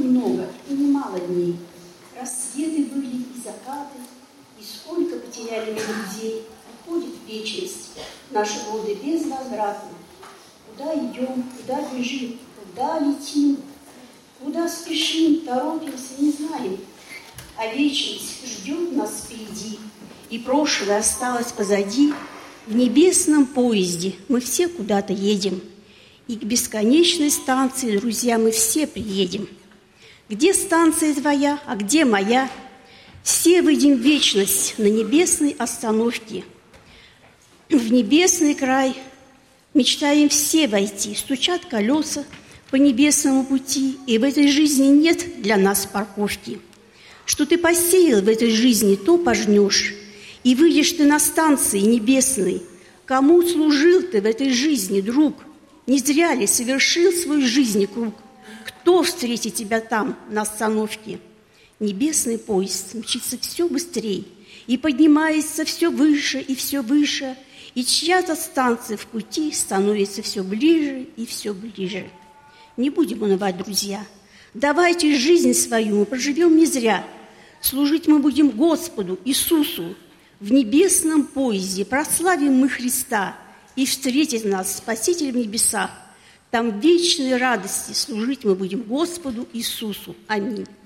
много и немало дней. Рассветы были и закаты, и сколько потеряли мы людей. Уходит вечность, наши годы безвозвратны. Куда идем, куда бежим, куда летим, куда спешим, торопимся, не знаем. А вечность ждет нас впереди, и прошлое осталось позади. В небесном поезде мы все куда-то едем, и к бесконечной станции, друзья, мы все приедем. Где станция твоя, а где моя? Все выйдем в вечность на небесной остановке. В небесный край мечтаем все войти. Стучат колеса по небесному пути, и в этой жизни нет для нас парковки. Что ты посеял в этой жизни, то пожнешь, и выйдешь ты на станции небесной. Кому служил ты в этой жизни, друг? Не зря ли совершил свой жизни круг? Кто встретит тебя там, на остановке? Небесный поезд мчится все быстрее и поднимается все выше и все выше, и чья-то станция в пути становится все ближе и все ближе. Не будем унывать, друзья. Давайте жизнь свою мы проживем не зря. Служить мы будем Господу Иисусу. В небесном поезде прославим мы Христа, и встретит нас Спаситель в небесах. Там в вечной радости служить мы будем Господу Иисусу. Аминь.